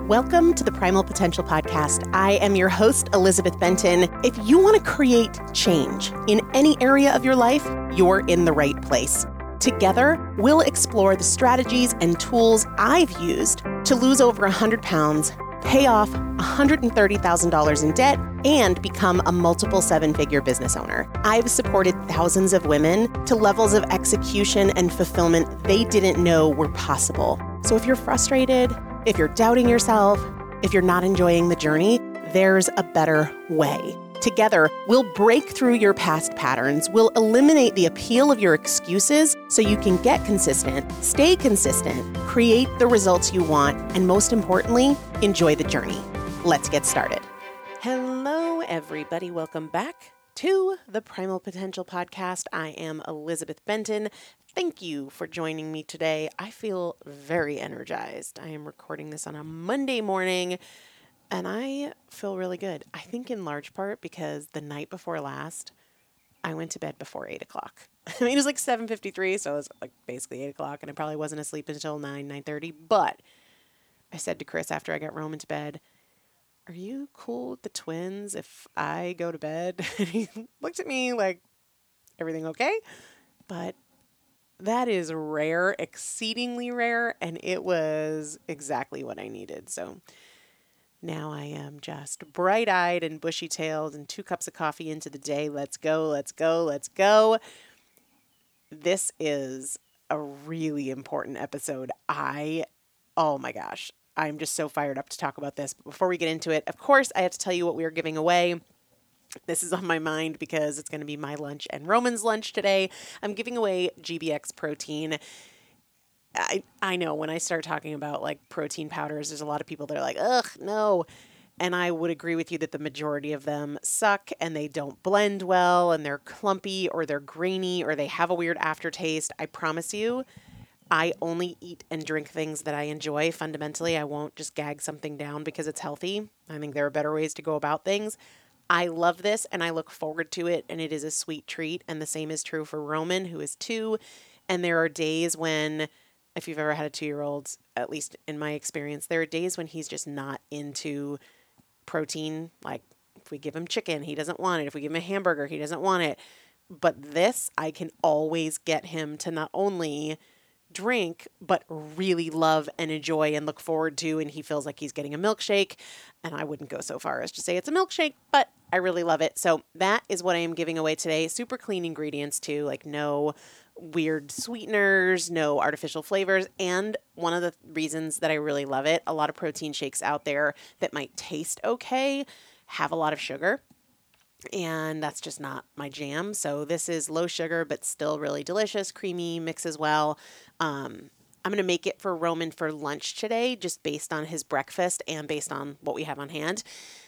Welcome to the Primal Potential Podcast. I am your host, Elizabeth Benton. If you want to create change in any area of your life, you're in the right place. Together, we'll explore the strategies and tools I've used to lose over 100 pounds, pay off $130,000 in debt, and become a multiple seven-figure business owner. I've supported thousands of women to levels of execution and fulfillment they didn't know were possible. So if you're frustrated, if you're doubting yourself, if you're not enjoying the journey, there's a better way. Together, we'll break through your past patterns. We'll eliminate the appeal of your excuses so you can get consistent, stay consistent, create the results you want, and most importantly, enjoy the journey. Let's get started. Hello, everybody. Welcome back to the Primal Potential Podcast. I am Elizabeth Benton. Thank you for joining me today. I feel very energized. I am recording this on a Monday morning, and I feel really good. I think in large part because the night before last, I went to bed before 8 o'clock. I mean, it was like 7:53, so it was like basically 8 o'clock, and I probably wasn't asleep until 9:30. But I said to Chris after I got Roman to bed, "Are you cool with the twins if I go to bed?" And he looked at me like, "Everything okay?" But that is rare, exceedingly rare, and it was exactly what I needed. So now I am just bright-eyed and bushy-tailed and 2 cups of coffee into the day. Let's go, let's go, let's go. This is a really important episode. Oh my gosh, I'm just so fired up to talk about this. But before we get into it, of course, I have to tell you what we are giving away. This is on my mind because it's going to be my lunch and Roman's lunch today. I'm giving away GBX protein. I know when I start talking about like protein powders, there's a lot of people that are like, ugh, no. And I would agree with you that the majority of them suck and they don't blend well and they're clumpy or they're grainy or they have a weird aftertaste. I promise you, I only eat and drink things that I enjoy. Fundamentally, I won't just gag something down because it's healthy. I think there are better ways to go about things. I love this and I look forward to it, and it is a sweet treat. And the same is true for Roman, who is 2. And there are days when, if you've ever had a 2-year-old, at least in my experience, there are days when he's just not into protein. Like if we give him chicken, he doesn't want it. If we give him a hamburger, he doesn't want it. But this, I can always get him to not only drink, but really love and enjoy and look forward to, and he feels like he's getting a milkshake. And I wouldn't go so far as to say it's a milkshake, but I really love it. So that is what I am giving away today. Super clean ingredients too, like no weird sweeteners, no artificial flavors. And one of the reasons that I really love it, a lot of protein shakes out there that might taste okay have a lot of sugar. And that's just not my jam. So this is low sugar, but still really delicious, creamy, mixes well. I'm going to make it for Roman for lunch today, just based on his breakfast and based on what we have on hand.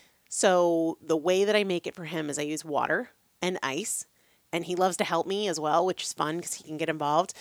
So the way that I make it for him is I use water and ice, and he loves to help me as well, which is fun because he can get involved.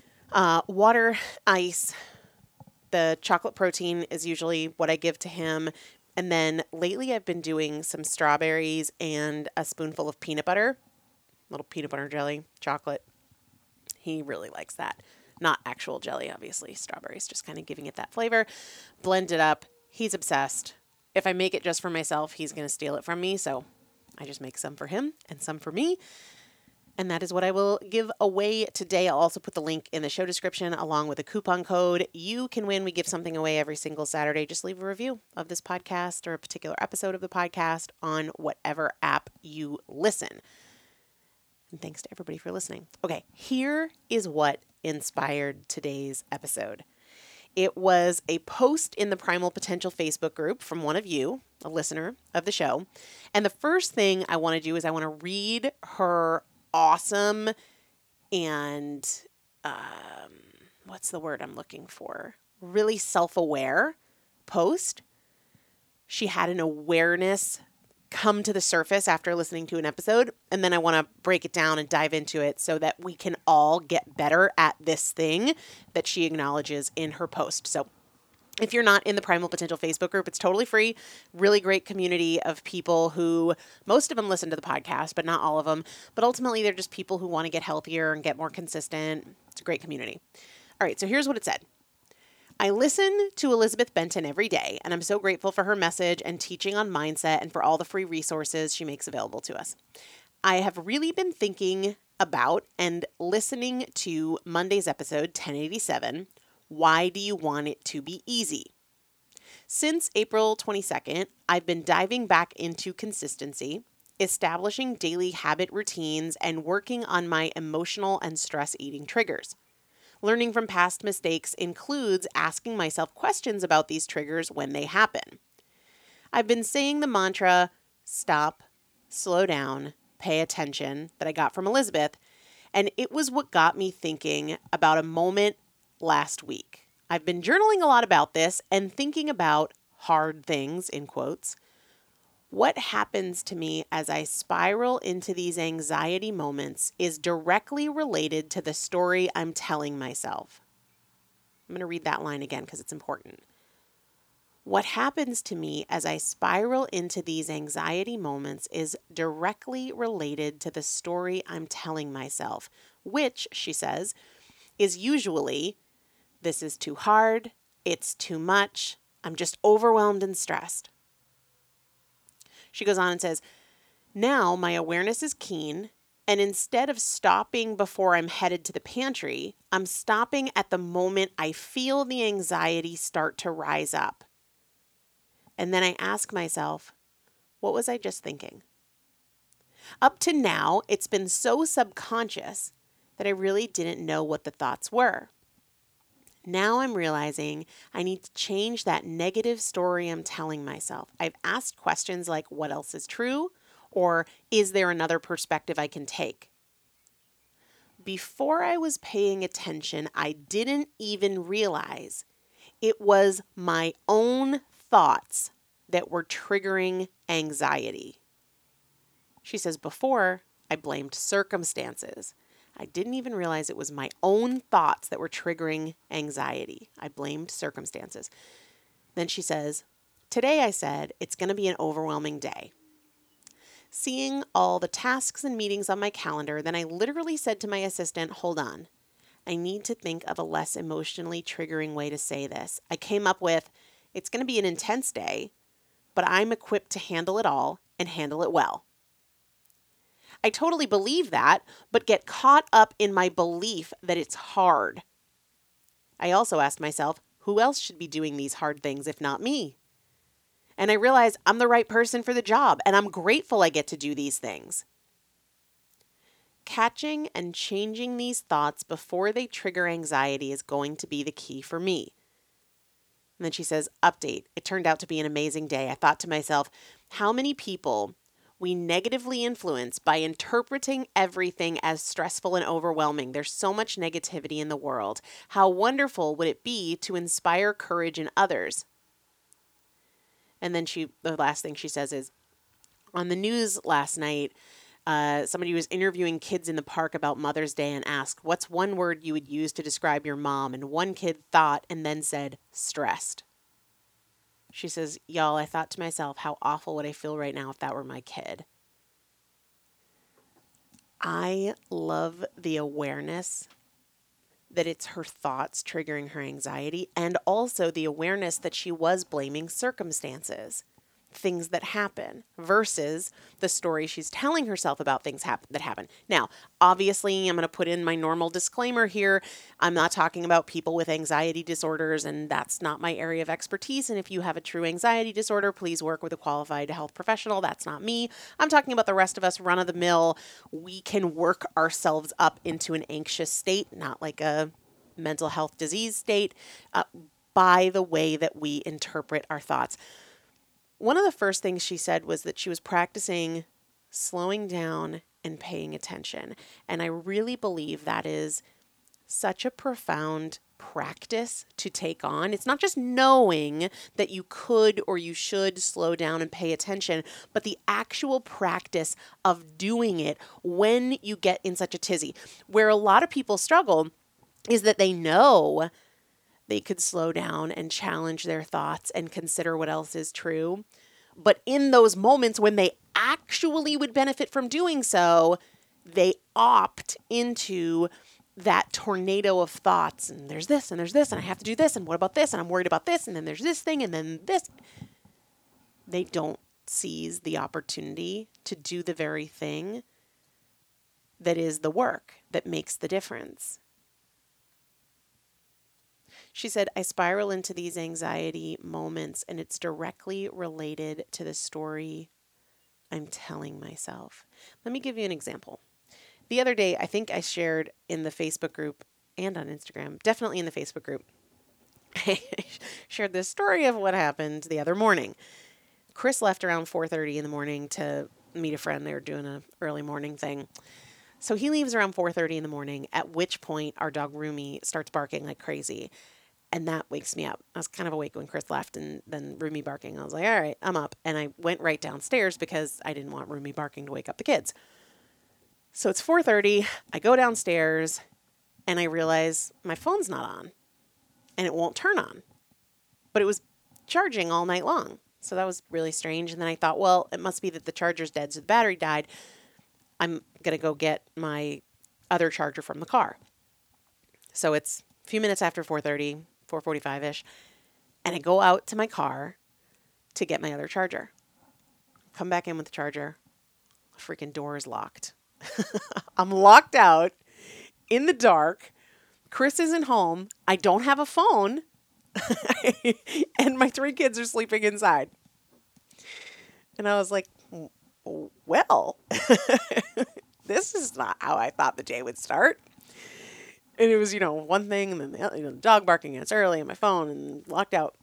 Water, ice, the chocolate protein is usually what I give to him. And then lately I've been doing some strawberries and a spoonful of peanut butter, little peanut butter jelly, chocolate. He really likes that. Not actual jelly, obviously. Strawberries, just kind of giving it that flavor. Blend it up. He's obsessed. If I make it just for myself, he's going to steal it from me. So I just make some for him and some for me. And that is what I will give away today. I'll also put the link in the show description along with a coupon code. You can win. We give something away every single Saturday. Just leave a review of this podcast or a particular episode of the podcast on whatever app you listen. And thanks to everybody for listening. Okay, here is what inspired today's episode. It was a post in the Primal Potential Facebook group from one of you, a listener of the show. And the first thing I want to do is I want to read her awesome and what's the word I'm looking for? Really self-aware post. She had an awareness come to the surface after listening to an episode, and then I want to break it down and dive into it so that we can all get better at this thing that she acknowledges in her post. So if you're not in the Primal Potential Facebook group, it's totally free. Really great community of people who, most of them listen to the podcast, but not all of them. But ultimately, they're just people who want to get healthier and get more consistent. It's a great community. All right, so here's what it said. I listen to Elizabeth Benton every day, and I'm so grateful for her message and teaching on mindset and for all the free resources she makes available to us. I have really been thinking about and listening to Monday's episode 1087, Why Do You Want It to Be Easy? Since April 22nd, I've been diving back into consistency, establishing daily habit routines, and working on my emotional and stress eating triggers. Learning from past mistakes includes asking myself questions about these triggers when they happen. I've been saying the mantra, stop, slow down, pay attention, that I got from Elizabeth, and it was what got me thinking about a moment last week. I've been journaling a lot about this and thinking about hard things, in quotes. What happens to me as I spiral into these anxiety moments is directly related to the story I'm telling myself. I'm going to read that line again because it's important. What happens to me as I spiral into these anxiety moments is directly related to the story I'm telling myself, which, she says, is usually, this is too hard, it's too much, I'm just overwhelmed and stressed. She goes on and says, now my awareness is keen, and instead of stopping before I'm headed to the pantry, I'm stopping at the moment I feel the anxiety start to rise up. And then I ask myself, what was I just thinking? Up to now, it's been so subconscious that I really didn't know what the thoughts were. Now I'm realizing I need to change that negative story I'm telling myself. I've asked questions like, what else is true? Or is there another perspective I can take? Before I was paying attention, I didn't even realize it was my own thoughts that were triggering anxiety. She says, before, I blamed circumstances. I didn't even realize it was my own thoughts that were triggering anxiety. I blamed circumstances. Then she says, today I said, it's going to be an overwhelming day. Seeing all the tasks and meetings on my calendar, then I literally said to my assistant, hold on. I need to think of a less emotionally triggering way to say this. I came up with, it's going to be an intense day, but I'm equipped to handle it all and handle it well. I totally believe that, but get caught up in my belief that it's hard. I also asked myself, who else should be doing these hard things if not me? And I realized I'm the right person for the job, and I'm grateful I get to do these things. Catching and changing these thoughts before they trigger anxiety is going to be the key for me. And then she says, update, it turned out to be an amazing day. I thought to myself, how many people we negatively influence by interpreting everything as stressful and overwhelming. There's so much negativity in the world. How wonderful would it be to inspire courage in others? And then the last thing she says is, on the news last night, somebody was interviewing kids in the park about Mother's Day and asked, what's one word you would use to describe your mom? And one kid thought and then said, stressed. She says, y'all, I thought to myself, how awful would I feel right now if that were my kid? I love the awareness that it's her thoughts triggering her anxiety, and also the awareness that she was blaming circumstances, things that happen, versus the story she's telling herself about things that happen. Now, obviously, I'm going to put in my normal disclaimer here. I'm not talking about people with anxiety disorders, and that's not my area of expertise. And if you have a true anxiety disorder, please work with a qualified health professional. That's not me. I'm talking about the rest of us, run of the mill. We can work ourselves up into an anxious state, not like a mental health disease state, by the way that we interpret our thoughts. One of the first things she said was that she was practicing slowing down and paying attention. And I really believe that is such a profound practice to take on. It's not just knowing that you could or you should slow down and pay attention, but the actual practice of doing it when you get in such a tizzy. Where a lot of people struggle is that they know they could slow down and challenge their thoughts and consider what else is true. But in those moments when they actually would benefit from doing so, they opt into that tornado of thoughts, and there's this, and there's this, and I have to do this, and what about this, and I'm worried about this, and then there's this thing, and then this. They don't seize the opportunity to do the very thing that is the work that makes the difference. She said, I spiral into these anxiety moments, and it's directly related to the story I'm telling myself. Let me give you an example. The other day, I think I shared in the Facebook group and on Instagram, definitely in the Facebook group, I shared this story of what happened the other morning. Chris left around 4:30 in the morning to meet a friend. They were doing an early morning thing. So he leaves around 4:30 in the morning, at which point our dog Rumi starts barking like crazy. And that wakes me up. I was kind of awake when Chris left, and then Rumi barking. I was like, all right, I'm up. And I went right downstairs because I didn't want Rumi barking to wake up the kids. So it's 4:30. I go downstairs and I realize my phone's not on and it won't turn on. But it was charging all night long. So that was really strange. And then I thought, well, it must be that the charger's dead, so the battery died. I'm going to go get my other charger from the car. So it's a few minutes after 4:30, 4:45-ish, and I go out to my car to get my other charger. Come back in with the charger. The freaking door is locked. I'm locked out in the dark. Chris isn't home. I don't have a phone. And my 3 kids are sleeping inside. And I was like, well, this is not how I thought the day would start. And it was, one thing, and then the dog barking, and it's early, and my phone, and locked out.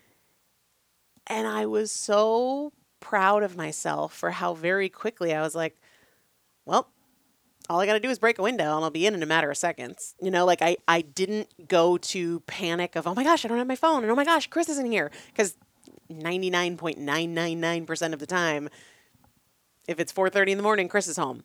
And I was so proud of myself for how very quickly I was like, well, all I got to do is break a window and I'll be in a matter of seconds. I didn't go to panic of, oh my gosh, I don't have my phone. And oh my gosh, Chris isn't here. Because 99.999% of the time, if it's 4:30 in the morning, Chris is home.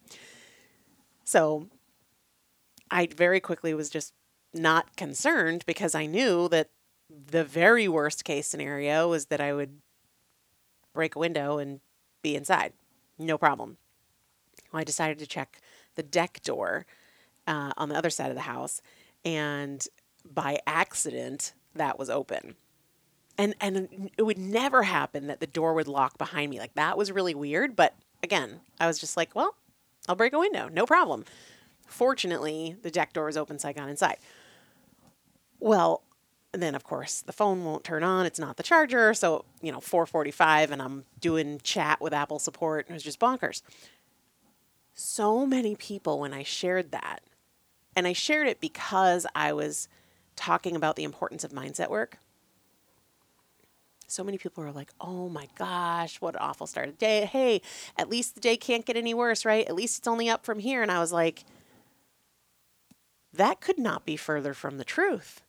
So I very quickly was just not concerned because I knew that the very worst case scenario was that I would break a window and be inside. No problem. Well, I decided to check the deck door on the other side of the house, and by accident, that was open. And it would never happen that the door would lock behind me. Like, that was really weird. But again, I was just like, well, I'll break a window. No problem. Fortunately, the deck door was open, so I got inside. Well, then, of course, the phone won't turn on. It's not the charger. So, 4:45, and I'm doing chat with Apple support. And it was just bonkers. So many people, when I shared that, and I shared it because I was talking about the importance of mindset work, so many people were like, oh my gosh, what an awful start of the day. Hey, at least the day can't get any worse, right? At least it's only up from here. And I was like, that could not be further from the truth.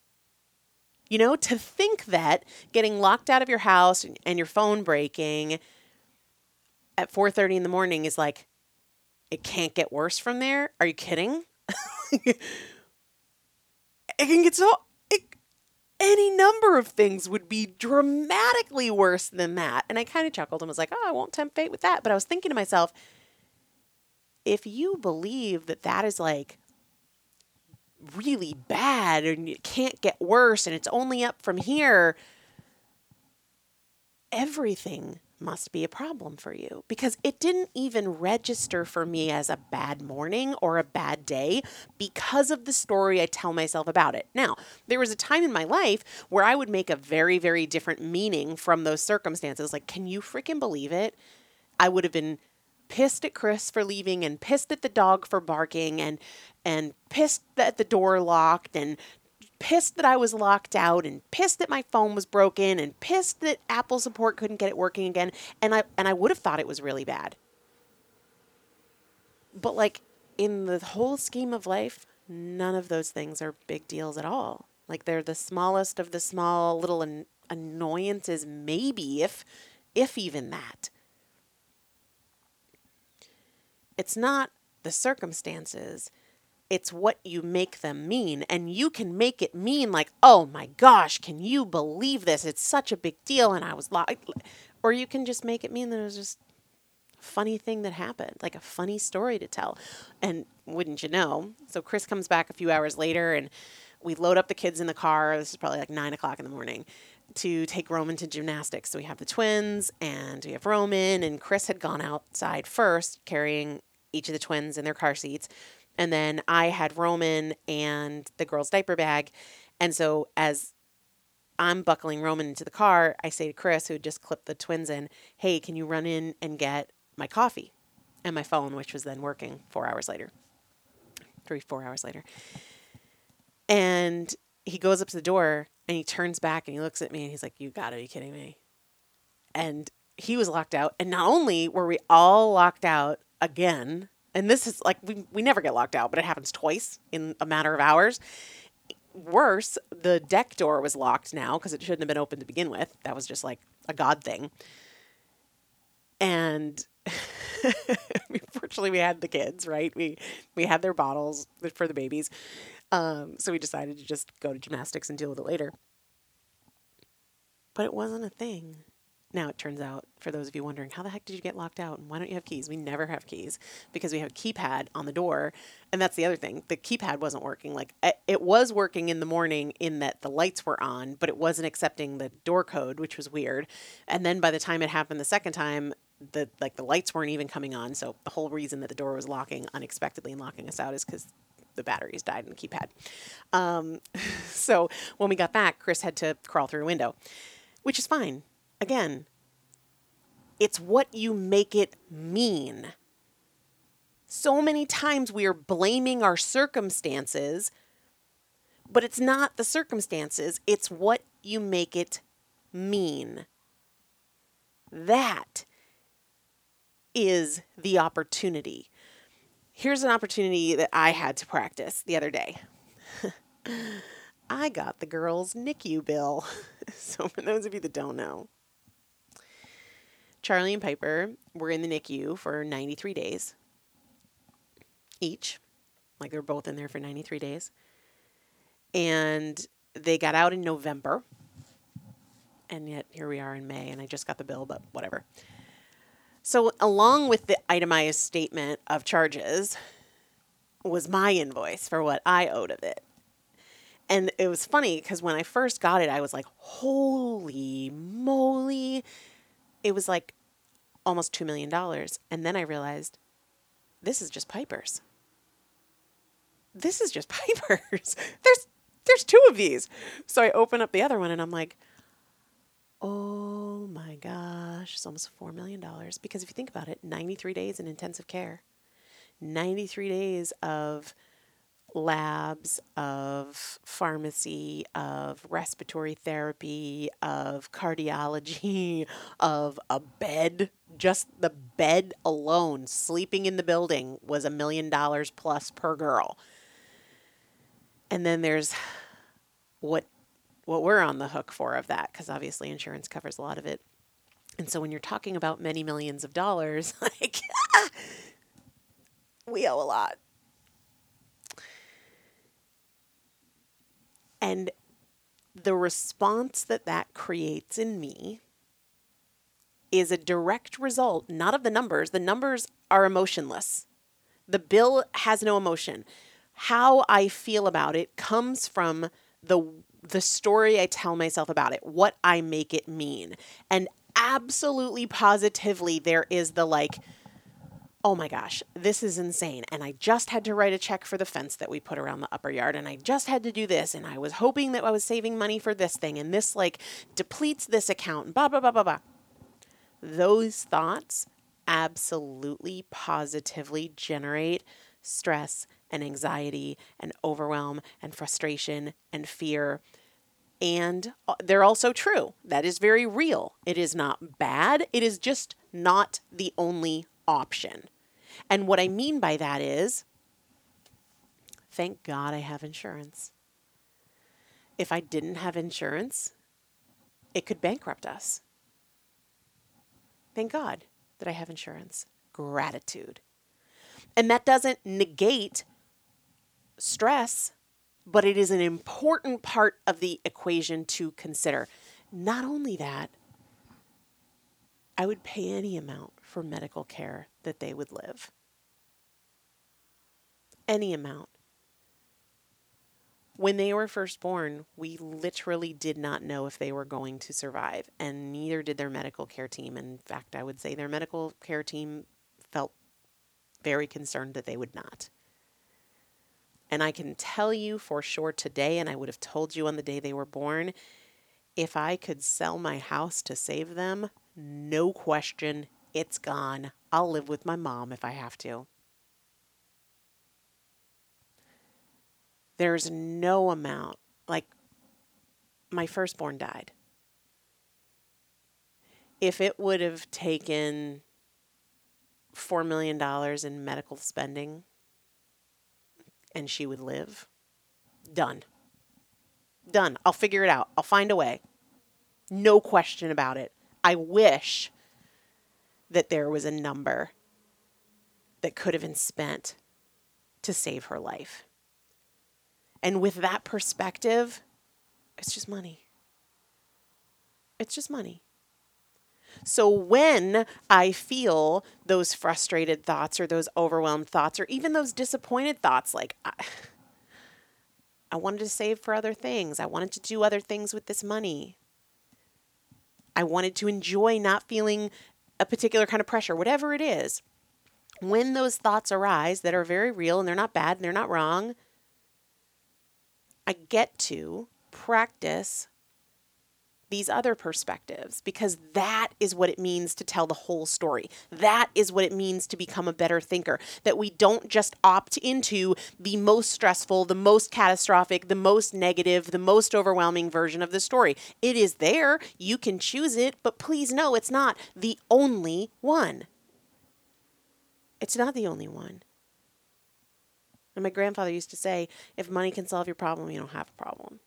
To think that getting locked out of your house and your phone breaking at 4:30 in the morning is like, it can't get worse from there. Are you kidding? It can get any number of things would be dramatically worse than that. And I kind of chuckled and was like, oh, I won't tempt fate with that. But I was thinking to myself, if you believe that that is like really bad and it can't get worse and it's only up from here, everything must be a problem for you, because it didn't even register for me as a bad morning or a bad day because of the story I tell myself about it. Now, there was a time in my life where I would make a very, very different meaning from those circumstances. Like, can you freaking believe it? I would have been pissed at Chris for leaving, and pissed at the dog for barking, and pissed that the door locked, and pissed that I was locked out, and pissed that my phone was broken, and pissed that Apple support couldn't get it working again. And I would have thought it was really bad. But like, in the whole scheme of life, none of those things are big deals at all. Like, they're the smallest of the small little annoyances, maybe, if even that. It's not the circumstances. It's what you make them mean. And you can make it mean like, oh my gosh, can you believe this? It's such a big deal. And I was locked. Or you can just make it mean that it was just funny thing that happened, like a funny story to tell. And wouldn't you know? So Chris comes back a few hours later and we load up the kids in the car. This is probably like 9 o'clock in the morning to take Roman to gymnastics. So we have the twins and we have Roman, and Chris had gone outside first carrying each of the twins in their car seats. And then I had Roman and the girl's diaper bag. And so as I'm buckling Roman into the car, I say to Chris, who had just clipped the twins in, hey, can you run in and get my coffee and my phone, which was then working 4 hours later, 4 hours later. And he goes up to the door and he turns back and he looks at me and he's like, you gotta be kidding me. And he was locked out. And not only were we all locked out again, and this is like, we never get locked out, but it happens twice in a matter of hours. Worse, the deck door was locked now because it shouldn't have been open to begin with. That was just like a God thing. And fortunately we had the kids, right? We had their bottles for the babies. So we decided to just go to gymnastics and deal with it later. But it wasn't a thing. Now it turns out, for those of you wondering, how the heck did you get locked out? And why don't you have keys? We never have keys because we have a keypad on the door. And that's the other thing. The keypad wasn't working. Like it was working in the morning in that the lights were on, but it wasn't accepting the door code, which was weird. And then by the time it happened the second time, the lights weren't even coming on. So the whole reason that the door was locking unexpectedly and locking us out is because the batteries died in the keypad. So when we got back, Chris had to crawl through a window, which is fine. Again, it's what you make it mean. So many times we are blaming our circumstances, but it's not the circumstances, it's what you make it mean. That is the opportunity. Here's an opportunity that I had to practice the other day. I got the girls' NICU bill. So for those of you that don't know, Charlie and Piper were in the NICU for 93 days each. Like they're both in there for 93 days. And they got out in November. And yet here we are in May, and I just got the bill, but whatever. So along with the itemized statement of charges was my invoice for what I owed of it. And it was funny because when I first got it, I was like, holy moly. It was like almost $2 million. And then I realized this is just Piper's. This is just Piper's. There's two of these. So I open up the other one and I'm like, oh my gosh, it's almost $4 million. Because if you think about it, 93 days in intensive care, 93 days of labs, of pharmacy, of respiratory therapy, of cardiology, of a bed. Just the bed alone, sleeping in the building, was $1 million plus per girl. And then there's what we're on the hook for of that, because obviously insurance covers a lot of it. And so when you're talking about many millions of dollars, like, we owe a lot. And the response that creates in me is a direct result, not of the numbers. The numbers are emotionless. The bill has no emotion. How I feel about it comes from the story I tell myself about it, what I make it mean. And absolutely positively, there is the like, oh my gosh, this is insane. And I just had to write a check for the fence that we put around the upper yard. And I just had to do this. And I was hoping that I was saving money for this thing. And this like depletes this account. Blah, blah, blah, blah, blah. Those thoughts absolutely positively generate stress and anxiety and overwhelm and frustration and fear. And they're also true. That is very real. It is not bad. It is just not the only option. And what I mean by that is, thank God I have insurance. If I didn't have insurance, it could bankrupt us. Thank God that I have insurance. Gratitude. And that doesn't negate stress, but it is an important part of the equation to consider. Not only that, I would pay any amount for medical care that they would live. Any amount. When they were first born, we literally did not know if they were going to survive, and neither did their medical care team. In fact, I would say their medical care team felt very concerned that they would not. And I can tell you for sure today, and I would have told you on the day they were born, if I could sell my house to save them, no question, it's gone. I'll live with my mom if I have to. There's no amount, like my firstborn died. If it would have taken $4 million in medical spending and she would live, done. Done. I'll figure it out. I'll find a way. No question about it. I wish that there was a number that could have been spent to save her life. And with that perspective, it's just money. It's just money. So when I feel those frustrated thoughts or those overwhelmed thoughts or even those disappointed thoughts, like I wanted to save for other things. I wanted to do other things with this money. I wanted to enjoy not feeling a particular kind of pressure, whatever it is. When those thoughts arise that are very real and they're not bad and they're not wrong, I get to practice these other perspectives because that is what it means to tell the whole story. That is what it means to become a better thinker, that we don't just opt into the most stressful, the most catastrophic, the most negative, the most overwhelming version of the story. It is there. You can choose it, but please know it's not the only one. It's not the only one. And my grandfather used to say, if money can solve your problem, you don't have a problem.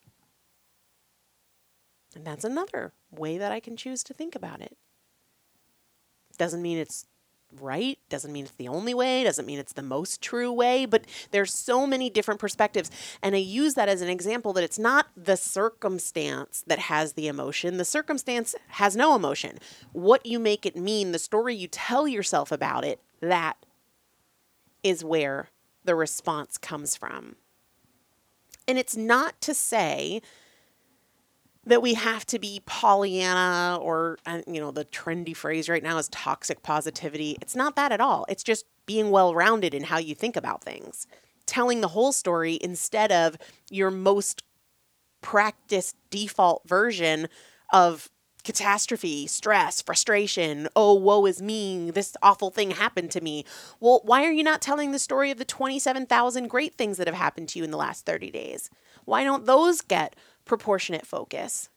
And that's another way that I can choose to think about it. Doesn't mean it's right, doesn't mean it's the only way, doesn't mean it's the most true way, but there's so many different perspectives. And I use that as an example that it's not the circumstance that has the emotion. The circumstance has no emotion. What you make it mean, the story you tell yourself about it, that is where the response comes from. And it's not to say that we have to be Pollyanna or, the trendy phrase right now is toxic positivity. It's not that at all. It's just being well-rounded in how you think about things. Telling the whole story instead of your most practiced default version of catastrophe, stress, frustration. Oh, woe is me. This awful thing happened to me. Well, why are you not telling the story of the 27,000 great things that have happened to you in the last 30 days? Why don't those get proportionate focus?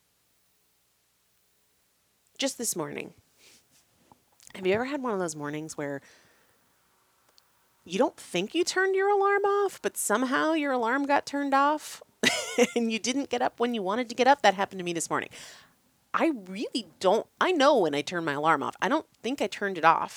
Just this morning. Have you ever had one of those mornings where you don't think you turned your alarm off, but somehow your alarm got turned off and you didn't get up when you wanted to get up? That happened to me this morning. I know when I turn my alarm off. I don't think I turned it off.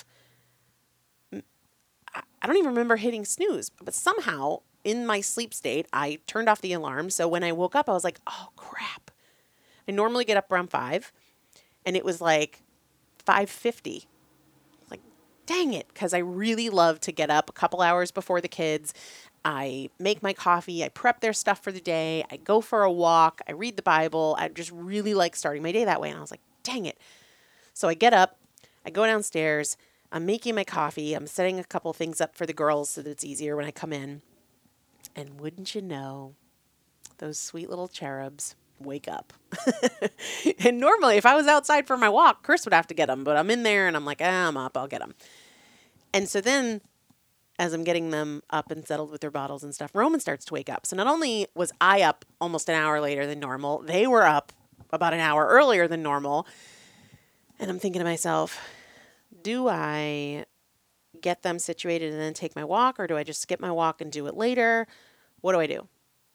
I don't even remember hitting snooze, but somehow in my sleep state, I turned off the alarm. So when I woke up, I was like, oh crap. I normally get up around 5 and it was like 5:50. Like, dang it. Cause I really love to get up a couple hours before the kids. I make my coffee, I prep their stuff for the day, I go for a walk, I read the Bible. I just really like starting my day that way. And I was like, dang it. So I get up, I go downstairs, I'm making my coffee, I'm setting a couple things up for the girls so that it's easier when I come in. And wouldn't you know, those sweet little cherubs wake up. And normally if I was outside for my walk, Chris would have to get them, but I'm in there and I'm like, I'm up, I'll get them. And so then as I'm getting them up and settled with their bottles and stuff, Roman starts to wake up. So not only was I up almost an hour later than normal, they were up about an hour earlier than normal. And I'm thinking to myself, do I get them situated and then take my walk, or do I just skip my walk and do it later? What do I do?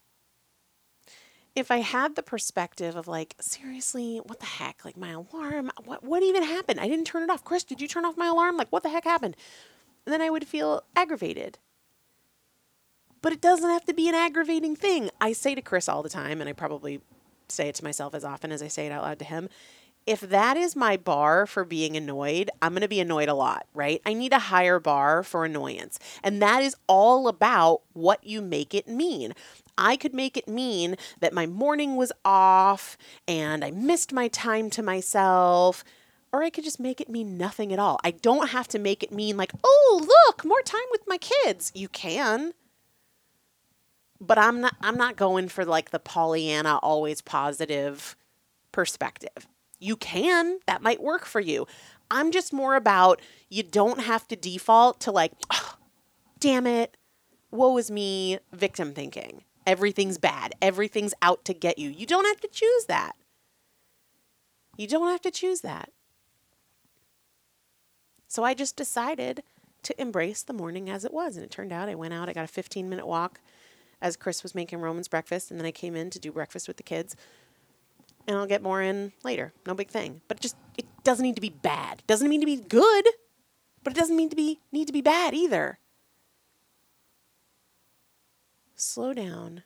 If I had the perspective of like, seriously, what the heck? Like my alarm, what even happened? I didn't turn it off. Chris, did you turn off my alarm? Like what the heck happened? And then I would feel aggravated. But it doesn't have to be an aggravating thing. I say to Chris all the time, and I probably say it to myself as often as I say it out loud to him, If that is my bar for being annoyed, I'm going to be annoyed a lot, right? I need a higher bar for annoyance. And that is all about what you make it mean. I could make it mean that my morning was off and I missed my time to myself, or I could just make it mean nothing at all. I don't have to make it mean like, oh, look, more time with my kids. You can. But I'm not going for like the Pollyanna always positive perspective. You can, that might work for you. I'm just more about you don't have to default to like, oh, damn it, woe is me, victim thinking. Everything's bad. Everything's out to get you. You don't have to choose that. You don't have to choose that. So I just decided to embrace the morning as it was. And it turned out I went out, I got a 15-minute walk as Chris was making Roman's breakfast. And then I came in to do breakfast with the kids. And I'll get more in later. No big thing. But it doesn't need to be bad. It doesn't mean to be good, but it doesn't need to be bad either. Slow down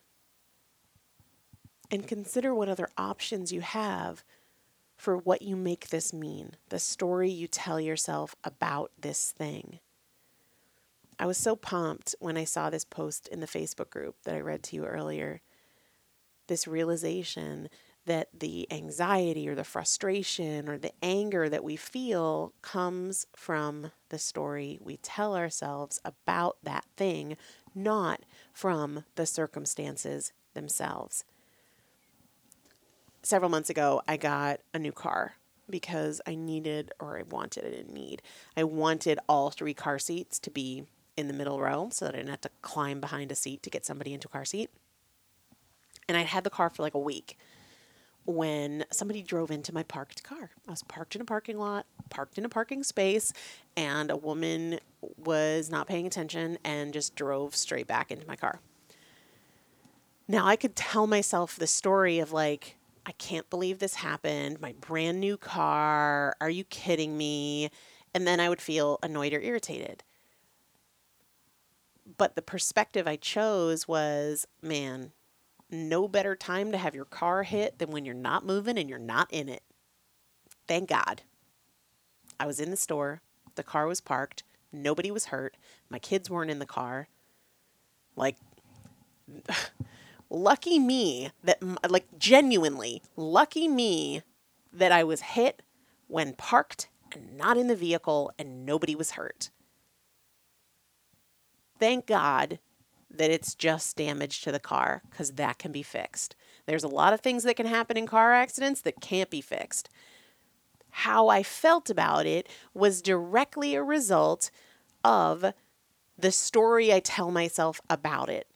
and consider what other options you have for what you make this mean, the story you tell yourself about this thing. I was so pumped when I saw this post in the Facebook group that I read to you earlier. This realization that the anxiety or the frustration or the anger that we feel comes from the story we tell ourselves about that thing, not from the circumstances themselves. Several months ago, I got a new car because I wanted all 3 car seats to be in the middle row so that I didn't have to climb behind a seat to get somebody into a car seat. And I'd had the car for like a week when somebody drove into my parked car. I was parked in a parking lot, parked in a parking space, and a woman was not paying attention and just drove straight back into my car. Now I could tell myself the story of like, I can't believe this happened. My brand new car. Are you kidding me? And then I would feel annoyed or irritated. But the perspective I chose was, man, no better time to have your car hit than when you're not moving and you're not in it. Thank God. I was in the store. The car was parked. Nobody was hurt. My kids weren't in the car. Like, lucky me that, like, genuinely, lucky me that I was hit when parked and not in the vehicle and nobody was hurt. Thank God that it's just damage to the car, because that can be fixed. There's a lot of things that can happen in car accidents that can't be fixed. How I felt about it was directly a result of the story I tell myself about it.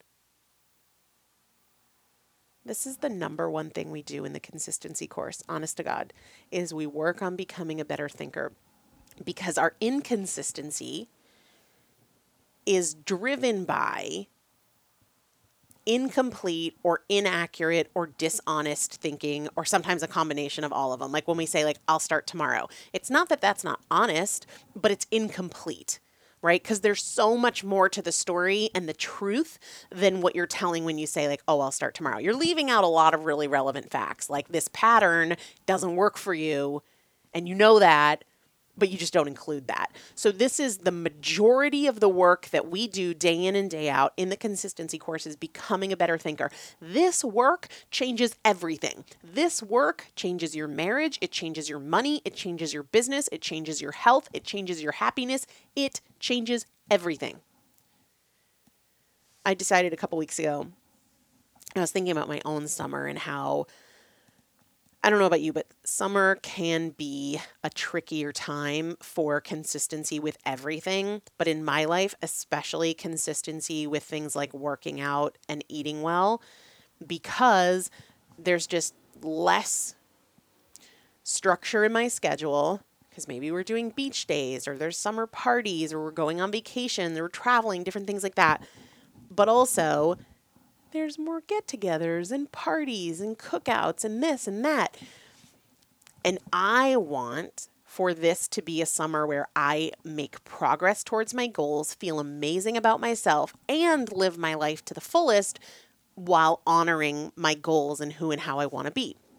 This is the number one thing we do in the consistency course, honest to God, is we work on becoming a better thinker, because our inconsistency is driven by incomplete or inaccurate or dishonest thinking, or sometimes a combination of all of them. Like when we say like, I'll start tomorrow, it's not that that's not honest, but it's incomplete, right? Because there's so much more to the story and the truth than what you're telling when you say like, oh, I'll start tomorrow. You're leaving out a lot of really relevant facts. Like this pattern doesn't work for you and you know that, but you just don't include that. So this is the majority of the work that we do day in and day out in the consistency course, is becoming a better thinker. This work changes everything. This work changes your marriage. It changes your money. It changes your business. It changes your health. It changes your happiness. It changes everything. I decided a couple weeks ago, I was thinking about my own summer and how, I don't know about you, but summer can be a trickier time for consistency with everything. But in my life, especially consistency with things like working out and eating well, because there's just less structure in my schedule, because maybe we're doing beach days or there's summer parties or we're going on vacation or we're traveling, different things like that. But also, there's more get-togethers and parties and cookouts and this and that. And I want for this to be a summer where I make progress towards my goals, feel amazing about myself, and live my life to the fullest while honoring my goals and who and how I want to be.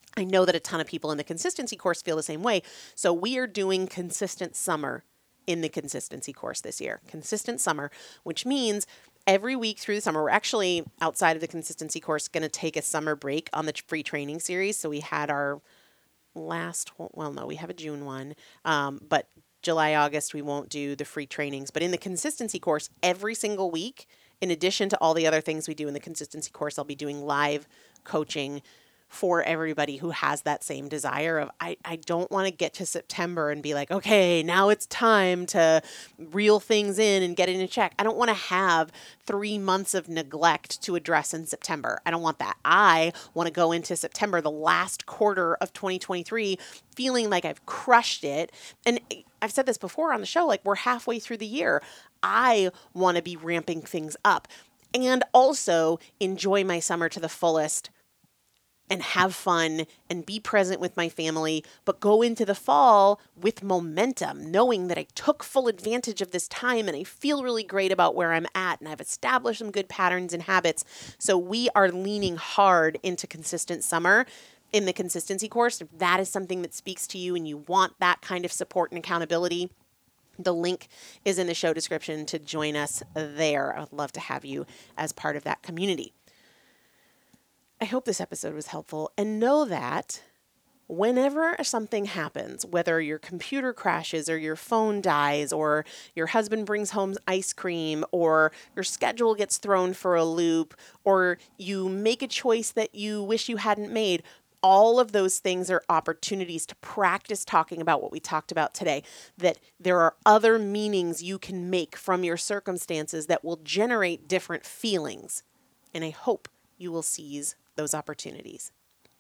I know that a ton of people in the consistency course feel the same way. So we are doing consistent summer in the consistency course this year. Consistent summer, which means every week through the summer, we're actually outside of the consistency course going to take a summer break on the free training series. So we had our we have a June one, but July, August, we won't do the free trainings. But in the consistency course, every single week, in addition to all the other things we do in the consistency course, I'll be doing live coaching for everybody who has that same desire of, I don't want to get to September and be like, okay, now it's time to reel things in and get it in check. I don't want to have 3 months of neglect to address in September. I don't want that. I want to go into September, the last quarter of 2023, feeling like I've crushed it. And I've said this before on the show, like we're halfway through the year. I want to be ramping things up and also enjoy my summer to the fullest and have fun and be present with my family, but go into the fall with momentum, knowing that I took full advantage of this time and I feel really great about where I'm at and I've established some good patterns and habits. So we are leaning hard into consistent summer in the consistency course. If that is something that speaks to you and you want that kind of support and accountability, the link is in the show description to join us there. I would love to have you as part of that community. I hope this episode was helpful, and know that whenever something happens, whether your computer crashes or your phone dies or your husband brings home ice cream or your schedule gets thrown for a loop or you make a choice that you wish you hadn't made, all of those things are opportunities to practice talking about what we talked about today, that there are other meanings you can make from your circumstances that will generate different feelings. And I hope you will seize those opportunities.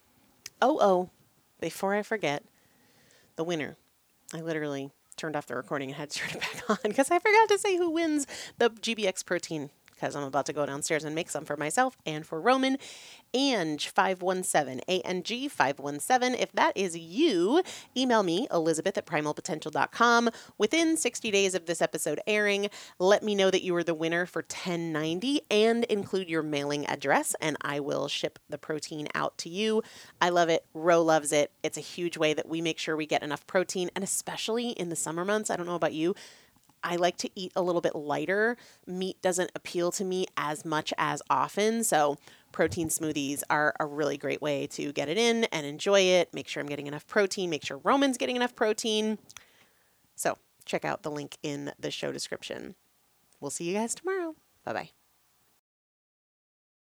Before I forget, the winner. I literally turned off the recording and had to turn it back on because I forgot to say who wins the GBX protein, because I'm about to go downstairs and make some for myself and for Roman. Ang517, ANG517. If that is you, email me, Elizabeth@primalpotential.com. Within 60 days of this episode airing, let me know that you were the winner for 1090 and include your mailing address, and I will ship the protein out to you. I love it. Ro loves it. It's a huge way that we make sure we get enough protein, and especially in the summer months. I don't know about you, I like to eat a little bit lighter. Meat doesn't appeal to me as much as often, so protein smoothies are a really great way to get it in and enjoy it. Make sure I'm getting enough protein. Make sure Roman's getting enough protein. So check out the link in the show description. We'll see you guys tomorrow. Bye-bye.